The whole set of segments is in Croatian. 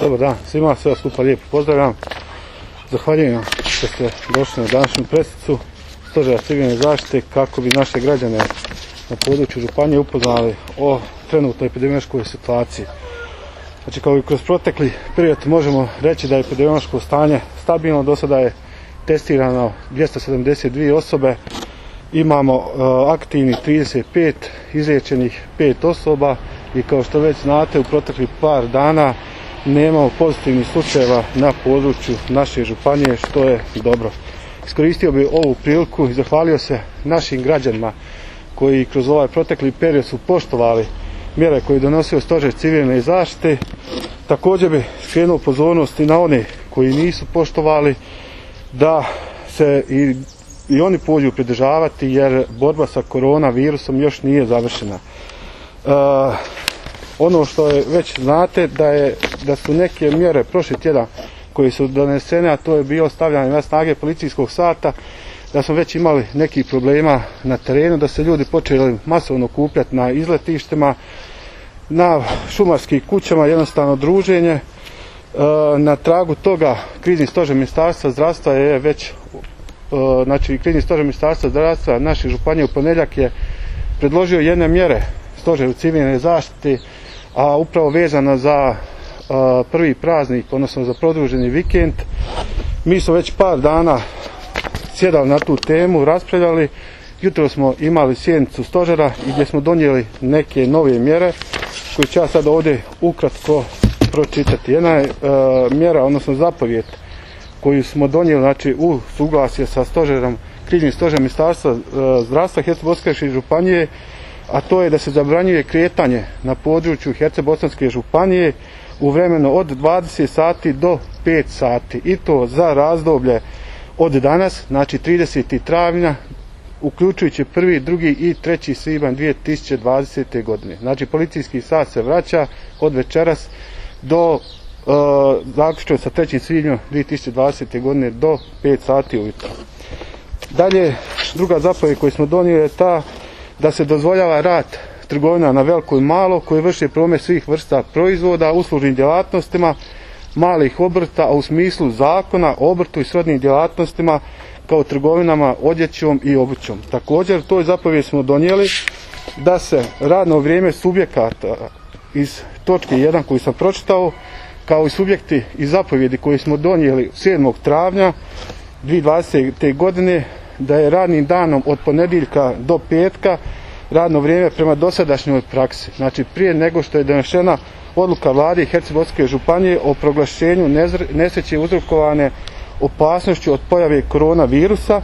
Dobar dan svima, sve skupa lijepo pozdravljam. Zahvaljujem što ste došli na današnju pressicu Stožera civilne zaštite kako bi naše građane na području županije upoznali o trenutnoj epidemiološkoj situaciji. Znači, kao i kroz protekli period možemo reći da je epidemiološko stanje stabilno. Do sada je testirano 272 osobe, imamo aktivnih 35, izliječenih 5 osoba i kao što već znate u proteklih par dana nemamo pozitivnih slučajeva na području naše županije, što je dobro. Iskoristio bih ovu priliku i zahvalio se našim građanima koji kroz ovaj protekli period su poštovali mjere koje je donosio Stožer civilne zaštite. Također bih skrenuo pozornost i na one koji nisu poštovali da se i oni pođu pridržavati, jer borba sa koronavirusom još nije završena. Ono što je već znate da su neke mjere prošli tjedan koje su donesene, a to je bilo stavljanje na snage policijskog sata, da smo već imali nekih problema na terenu, da se ljudi počeli masovno okupljati na izletištima, na šumarskim kućama, jednostavno druženje. Na tragu toga krizni stožer Ministarstva zdravstva je već, znači krizni stožer Ministarstva zdravstva naše županije u ponedjeljak je predložio jedne mjere Stožeru civilne zaštite, a upravo vezano za prvi praznik, odnosno za produženi vikend. Mi smo već par dana sjedali na tu temu, raspravljali. Jutro smo imali sjednicu stožera gdje smo donijeli neke nove mjere koje ću ja sad ovdje ukratko pročitati. Jedna je mjera, odnosno zapovijed koju smo donijeli, znači u suglasje sa stožerom, kriznim stožerom Ministarstva zdravstva Herceg-bosanske županije, a to je da se zabranjuje kretanje na području Herceg-bosanske županije u vremenu od 20 sati do 5 sati i to za razdoblje od danas, znači 30. travnja, uključujući 1., 2. i 3. svibanj 2020. godine. Znači, policijski sat se vraća od večeras do zaključno sa 3. svibnjem 2020. godine do 5 sati ujutro. Dalje, druga zapovijed koju smo donijeli je ta da se dozvoljava rad trgovina na veliko i malo koji vrše promet svih vrsta proizvoda, uslužnim djelatnostima, malih obrta, a u smislu zakona o obrtu i srodnim djelatnostima kao trgovinama odjećom i obućom. Također, toj zapovijed smo donijeli da se radno vrijeme subjekata iz točke 1 koju sam pročitao, kao i subjekti iz zapovjedi koji smo donijeli 7. travnja 2020. godine, da je radnim danom od ponedjeljka do petka radno vrijeme prema dosadašnjoj praksi. Znači, prije nego što je donešena odluka vlade Herceg-bosanske županije o proglašenju nesreće uzrokovane opasnošću od pojave koronavirusa,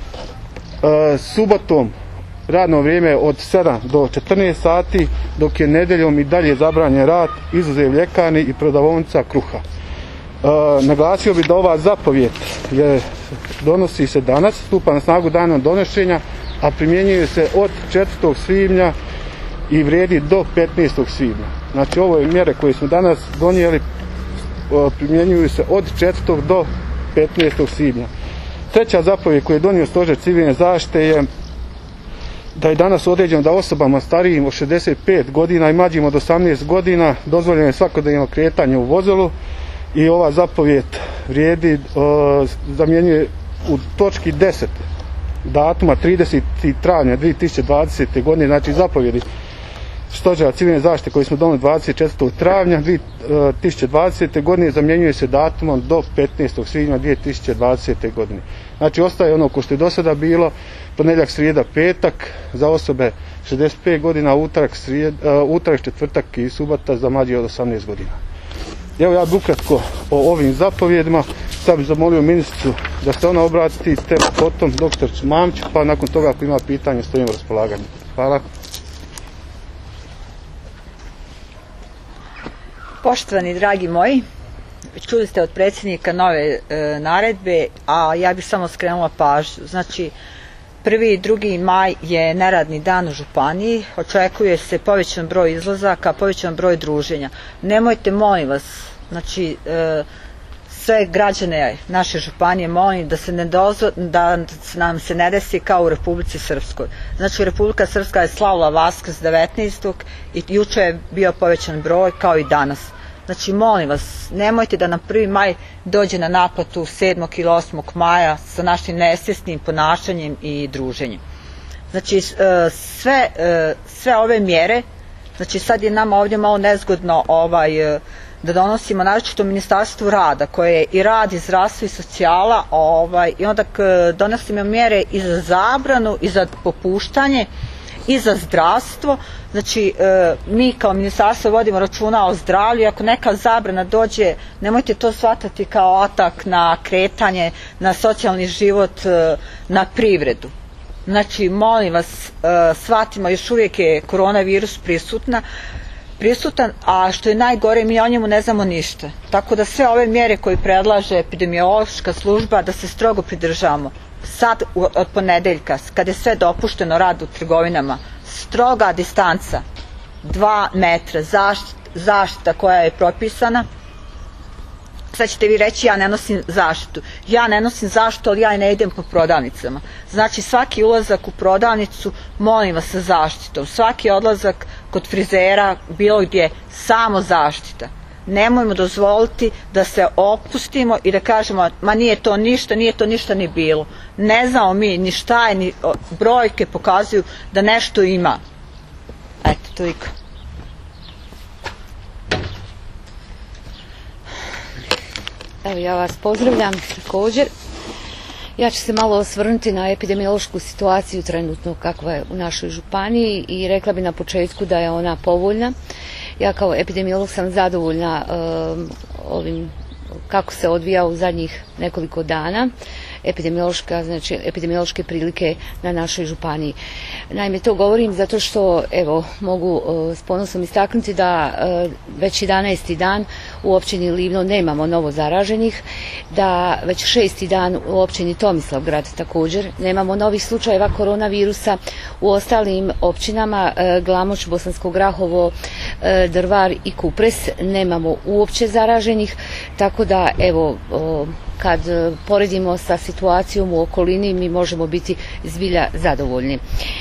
subotom radno vrijeme od 7 do 14 sati, dok je nedjeljom i dalje zabranjen rad izuzev ljekarni i prodavaonica kruha. Naglasio bih da ova zapovijed donosi se danas, stupa na snagu danom donošenja, a primjenjuje se od 4. svibnja i vrijedi do 15. svibnja. Znači, ove mjere koje smo danas donijeli primjenjuju se od 4. do 15. svibnja. Treća zapovijed koju je donio Stožer civilne zaštite je da je danas određeno da osobama starijim od 65 godina i mlađim od 18 godina dozvoljeno je svakodnevno kretanje u vozilu, i ova zapovijed vrijedi, zamjenjuje u točki 10 datuma 30. travnja 2020. godine, znači zapovjedi Stožera civilne zaštite koji smo donijeli 24. travnja 2020. godine zamjenjuje se datumom do 15. svibnja 2020. godine. Znači, ostaje ono ko što je do sada bilo, ponedjeljak, srijeda, petak za osobe 65 godina, utorak, četvrtak i subota za mlađe od 18 godina. Evo, ja bih ukratko o ovim zapovjedima. Sad bih zamolio ministricu da se ona obrati, te potom doktor Mamić, pa nakon toga ako ima pitanje stojimo u raspolaganju. Hvala. Poštovani dragi moji, čuli ste od predsjednika nove naredbe, a ja bih samo skrenula pažnju. Znači, 1. i 2. maj je neradni dan u županiji, očekuje se povećan broj izlazaka, povećan broj druženja. Nemojte, molim vas, znači, sve građane naše županije molim da nam se ne desi kao u Republici Srpskoj. Znači, Republika Srpska je slavila Vaskrs 19. i juče je bio povećan broj kao i danas. Znači molim vas, nemojte da na 1. maj dođe na naplatu 7. ili 8. maja sa našim nesvjesnim ponašanjem i druženjem. Znači sve ove mjere, znači sad je nama ovdje malo nezgodno da donosimo naročito Ministarstvu rada koje je i rad i zdravstvo i socijala i onda donosimo mjere i za zabranu i za popuštanje i za zdravstvo. Znači mi kao ministarstvo vodimo računa o zdravlju i ako neka zabrana dođe, nemojte to shvatati kao atak na kretanje, na socijalni život, na privredu. Znači molim vas, shvatimo, još uvijek je koronavirus prisutan, a što je najgore, mi o njemu ne znamo ništa. Tako da sve ove mjere koje predlaže epidemiološka služba da se strogo pridržavamo. Sad od ponedeljka, kad je sve dopušteno, rad u trgovinama, stroga distanca, 2 metra, zaštita koja je propisana. Sad ćete vi reći ja ne nosim zaštitu. Ja ne nosim zaštitu, ali ja i ne idem po prodavnicama. Znači svaki ulazak u prodavnicu, molim vas, sa zaštitom. Svaki odlazak kod frizera, bilo gdje, samo zaštita. Nemojmo dozvoliti da se opustimo i da kažemo ma nije to ništa ni bilo. Ne znamo mi ni šta je, ni brojke pokazuju da nešto ima. Eto, toliko. Evo, ja vas pozdravljam također. Ja ću se malo osvrnuti na epidemiološku situaciju trenutno kakva je u našoj županiji i rekla bi na početku da je ona povoljna. Ja kao epidemiolog sam zadovoljna ovim kako se odvija u zadnjih nekoliko dana epidemiološke prilike na našoj županiji. Naime, to govorim zato što mogu s ponosom istaknuti da već 11. dan u općini Livno nemamo novo zaraženih, da već 6. dan u općini Tomislavgrad također nemamo novih slučajeva koronavirusa. U ostalim općinama Glamoč, Bosansko Grahovo, Drvar i Kupres nemamo uopće zaraženih, tako da kad poredimo sa situacijom u okolini mi možemo biti zbilja zadovoljni.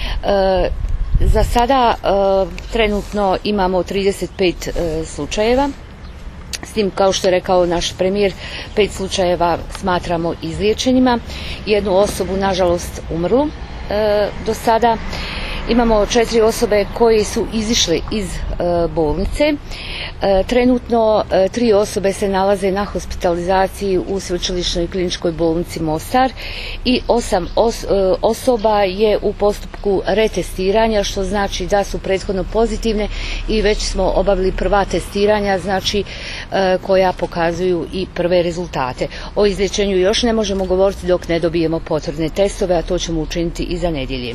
Za sada trenutno imamo 35 slučajeva, s tim kao što je rekao naš premijer, 5 slučajeva smatramo izliječenima, 1 osobu nažalost umrlu do sada. Imamo 4 osobe koje su izišle iz bolnice. Trenutno 3 osobe se nalaze na hospitalizaciji u Sveučilišnoj kliničkoj bolnici Mostar i 8 osoba je u postupku retestiranja, što znači da su prethodno pozitivne i već smo obavili prva testiranja, znači koja pokazuju i prve rezultate. O izlječenju još ne možemo govoriti dok ne dobijemo potvrdne testove, a to ćemo učiniti i za nedjelje.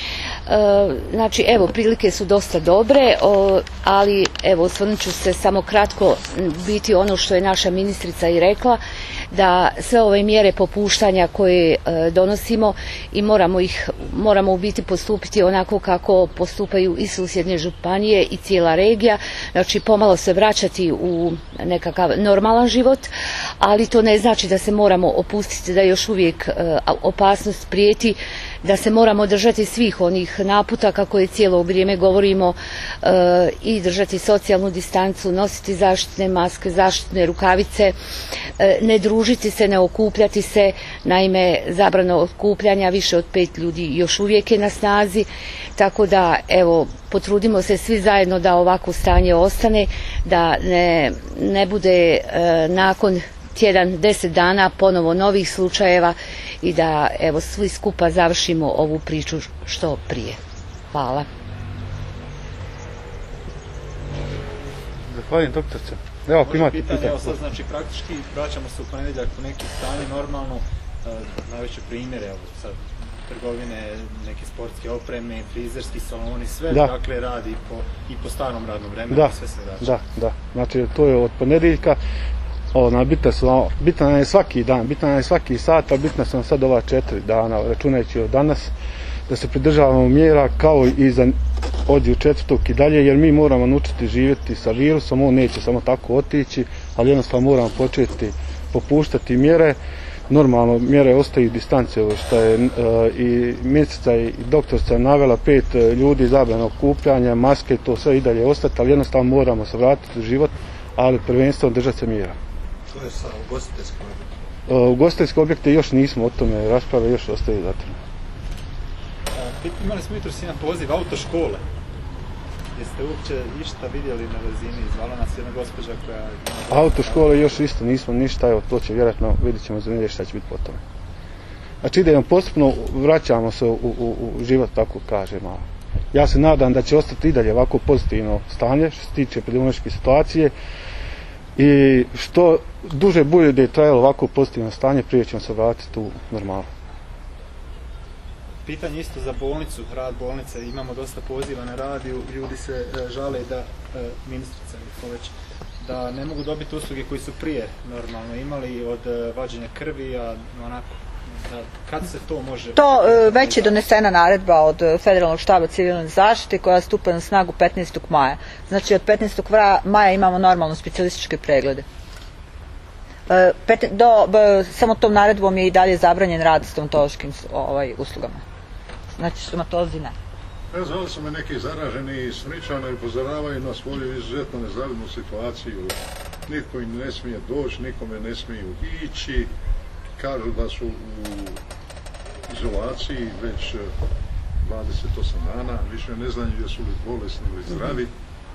Znači prilike su dosta dobre, ali osvrnut ću se samo kratko biti ono što je naša ministrica i rekla, da sve ove mjere popuštanja koje donosimo i moramo u biti postupiti onako kako postupaju i susjedne županije i cijela regija, znači pomalo se vraćati u nekakav normalan život, ali to ne znači da se moramo opustiti, da još uvijek opasnost prijeti, da se moramo držati svih onih naputaka koje cijelo vrijeme govorimo i držati socijalnu distancu, nositi zaštitne maske, zaštitne rukavice, ne družiti se, ne okupljati se. Naime, zabrana okupljanja više od 5 ljudi još uvijek je na snazi, tako da potrudimo se svi zajedno da ovako stanje ostane, da ne bude nakon tjedan, 10 dana ponovo novih slučajeva i da svi skupa završimo ovu priču što prije. Hvala. Zahvaljujem, doktorce. Ako imate pitanje. Sad znači praktički vraćamo se u ponedjeljak u neki stanje normalno, najveće primjere, sad trgovine, neke sportske opreme, frizerski saloni, sve dakle radi i po starom radnom vremenu, sve se vraća. Da, znači to je od ponedjeljka. Bitan je svaki dan, bitan je svaki sat, a bitna su nam sad ova 4 dana, računajući od danas, da se pridržavamo mjera kao i od 4. i dalje, jer mi moramo naučiti živjeti sa virusom, on neće samo tako otići, ali jednostavno moramo početi popuštati mjere. Normalno, mjere ostaju distance, što je i ministrica i doktorica navela, 5 ljudi, zabrana okupljanja, maske, to sve i dalje ostati, ali jednostavno moramo se vratiti u život. ali prvenstveno držati se mjera. To je sa ugostiteljskim objektima? Ugostiteljske objekte još nismo o tome raspravili, još ostaje zatvoreno. Imali smo jutros jedan poziv autoškole. Jeste uopće išta vidjeli na razini? Zvala nas jedna gospođa koja... Autoškole još isto nismo ništa, evo to će vjerojatno, vidjet ćemo za nedjelju šta će biti po tome. Znači idemo postupno, vraćamo se u život, tako kažem. Ja se nadam da će ostati i dalje ovako pozitivno stanje što se tiče epidemiološke situacije i što duže bude trajalo ovako pozitivno stanje, prije ćemo se vratiti u normalu. Pitanje isto za bolnicu, rad bolnice, imamo dosta poziva na radiju, ljudi se žale da, ministrica da ne mogu dobiti usluge koji su prije normalno imali od vađenja krvi, a onako, kad se to može... To već je donesena naredba od Federalnog štaba civilne zaštite koja stupa na snagu 15. maja. Znači od 15. maja imamo normalno specijalističke preglede. Samo tom naredbom je i dalje zabranjen rad stomatološkim uslugama. Znači stomatolozi ne. Zvali su me neki zaraženi i Smričani upozoravaju na svoju izuzetno nezavidnu situaciju. Nitko im ne smije doći, nikome ne smiju ići. Kažu da su u izolaciji već 28 dana, više ne znaju jesu li bolesni ili zdravi,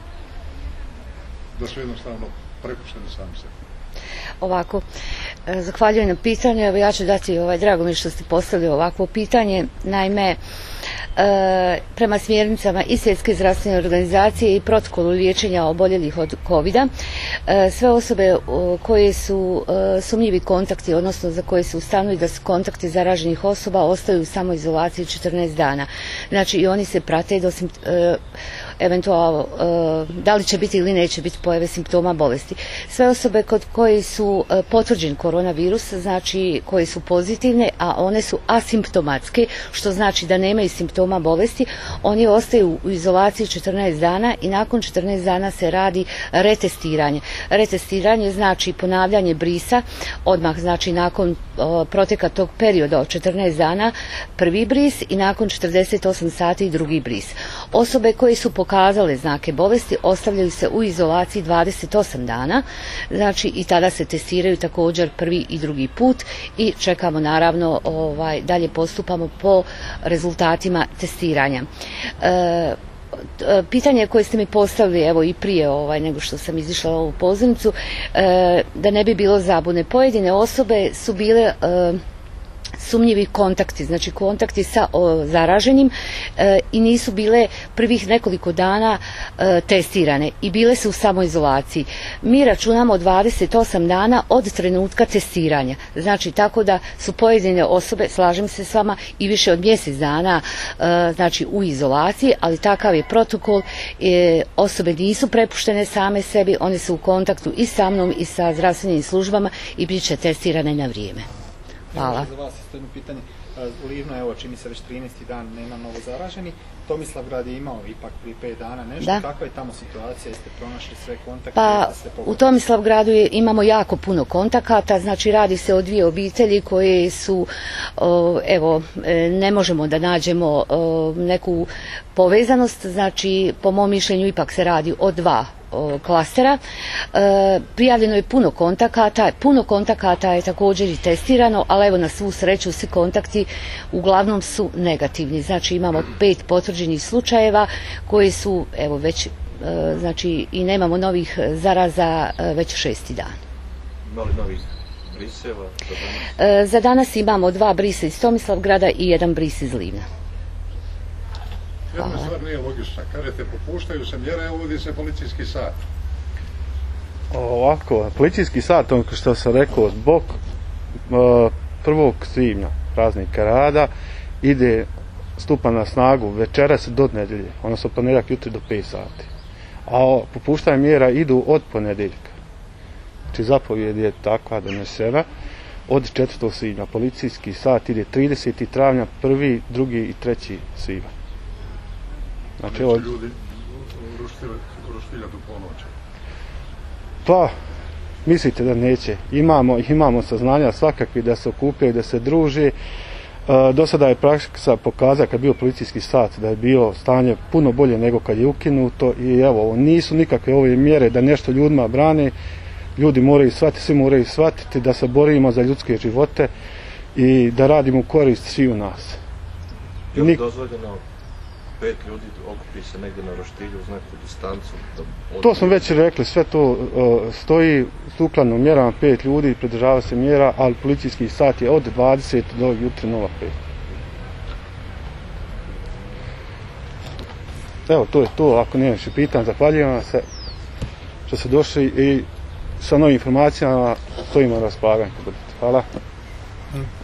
da su jednostavno prepušteni sami sebi. Ovako, zahvaljujem na pitanju, evo ja ću dati, drago mi što ste postavili ovakvo pitanje, naime, prema smjernicama i Svjetske zdravstvene organizacije i protokolu liječenja oboljelih od COVID-a, sve osobe koje su sumnjivi kontakti, odnosno za koje se ustanovi da su kontakti zaraženih osoba, ostaju u samoizolaciji 14 dana. Znači i oni se prate do eventualno da li će biti ili neće biti pojave simptoma bolesti. Sve osobe kod koje su potvrđen koronavirus, znači koje su pozitivne, a one su asimptomatske, što znači da nemaju simptoma bolesti, oni ostaju u izolaciji 14 dana i nakon 14 dana se radi retestiranje. Retestiranje znači ponavljanje brisa, odmah znači nakon proteka tog perioda od 14 dana prvi bris i nakon 48 sati drugi bris. Osobe koje su pokazale znake bolesti ostavljaju se u izolaciji 28 dana, znači i tada se testiraju također prvi i drugi put i čekamo naravno, dalje postupamo po rezultatima testiranja. Pitanje koje ste mi postavili evo i prije nego što sam izišla u ovu pozornicu, da ne bi bilo zabune, pojedine osobe su bile sumnjivi kontakti, znači kontakti sa zaraženim i nisu bile prvih nekoliko dana testirane i bile su u samoizolaciji. Mi računamo 28 dana od trenutka testiranja, znači tako da su pojedine osobe, slažem se s vama, i više od mjesec dana znači u izolaciji, ali takav je protokol, osobe nisu prepuštene same sebi, one su u kontaktu i sa mnom i sa zdravstvenim službama i bit će testirane na vrijeme. Hvala. Za vas isto jedno pitanje. U Livnu, evo, čini se već 13. dan nema novo zaraženi. Tomislavgrad je imao ipak prije 5 dana nešto. Da. Kakva je tamo situacija? Jeste pronašli sve kontakte? Pa, u Tomislavgradu imamo jako puno kontakata, znači radi se o 2 obitelji koje su, evo, ne možemo da nađemo neku povezanost, znači po mom mišljenju ipak se radi o 2 klastera. Prijavljeno je puno kontakata je također i testirano, ali evo na svu sreću svi kontakti uglavnom su negativni. Znači imamo 5 potvrđenih slučajeva koji su evo već, znači i nemamo novih zaraza već 6. dan. Ima li novih briseva za danas? Za danas imamo 2 brisa iz Tomislavgrada i 1 bris iz Livna. Jedna stvar nije logična. Kažete, popuštaju se mjere, uvodi se policijski sat. Ovako, policijski sat, on što sam rekao, zbog 1. svibnja, praznika rada, stupa na snagu večeras do nedjelje, odnosno ponedjeljak jutro do 5 sati. A popuštanje mjera idu od ponedjeljka. Znači zapovijed je takva donesena od 4. svibnja. Policijski sat ide 30. travnja, 1., 2. i 3. svibanj. Znači ljudi roštiljati u ponoć? Pa, mislite da neće. Imamo saznanja svakakvi da se okupljaju, da se druže. Do sada je praksa pokazala kad je bio policijski sat da je bio stanje puno bolje nego kad je ukinuto i evo, nisu nikakve ove mjere da nešto ljudima brane. Ljudi moraju shvatiti, svi moraju shvatiti da se borimo za ljudske živote i da radimo u korist svi u nas. Je li dozvoljeno 5 ljudi okupi se negdje na roštilju uz neku distancu? To smo već rekli, sve to stoji sukladno mjerama 5 ljudi, pridržava se mjera, ali policijski sat je od 20 do jutro 05. Evo, to je to, ako nema više pitanja, zahvaljujem vam se što ste došli i sa novim informacijama stojimo na raspolaganju. Hvala.